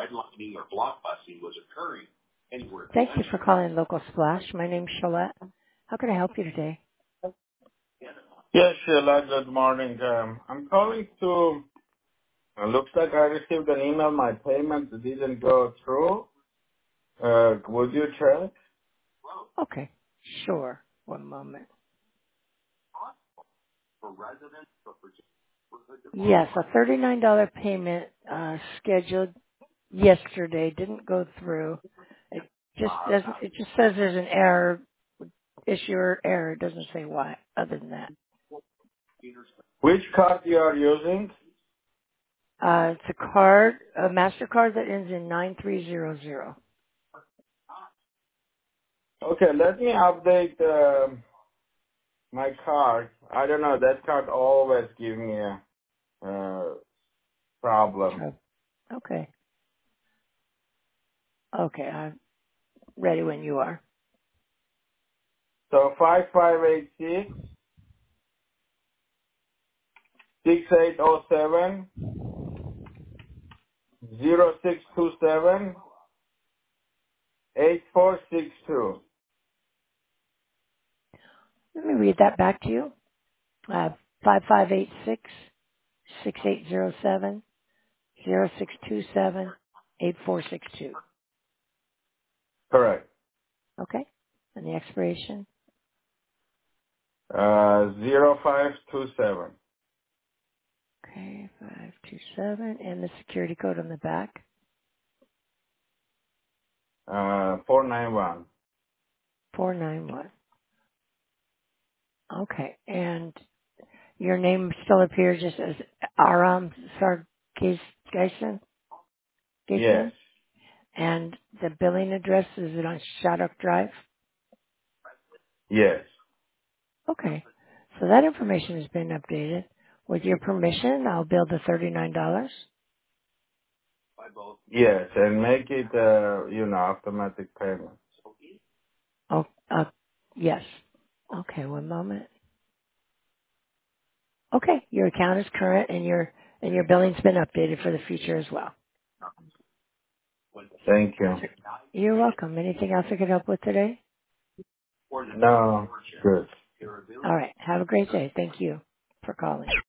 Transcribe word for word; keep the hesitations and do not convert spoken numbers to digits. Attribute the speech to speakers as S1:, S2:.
S1: Thank you for calling Local Splash. My name's Shalette. How can I help you today?
S2: Yes, Sheila, good morning. Um, I'm calling to, it looks like I received an email, my payment didn't go through. Uh, would you check?
S1: Okay, sure. One moment. Yes, a thirty-nine dollars payment uh, scheduled yesterday didn't go through. It just doesn't. It just says there's an error, issuer error. It doesn't say why. Other than that,
S2: Which card you are using?
S1: uh, it's a card, a Mastercard that ends in nine three zero zero.
S2: Okay, let me update um my card. I don't know, that card always give me a uh, problem.
S1: So, okay, okay. I'm ready when you are.
S2: So five five eight six, six eight zero seven, zero six two seven, eight four six two.
S1: Let me read that back to you. Uh, five five eight six six eight zero seven zero six two seven eight four six two.
S2: Correct.
S1: Okay, and the expiration.
S2: Uh, zero five two seven.
S1: Okay, five two seven, and the security code on the back.
S2: Uh, four nine one.
S1: Four nine one. Okay, and your name still appears just as Aram Sargeisen,
S2: Yes.
S1: Gaisman, and the billing address is it on Shattuck Drive?
S2: Yes.
S1: Okay, so that information has been updated. With your permission, I'll bill the thirty-nine dollars.
S2: Yes, and make it, uh, you know, automatic payment.
S1: Oh, uh, yes. Okay, one moment. Okay, your account is current and your and your billing's been updated for the future as well.
S2: Thank you.
S1: You're welcome. Anything else I could help with today?
S2: No, good.
S1: All right. Have a great day. Thank you for calling.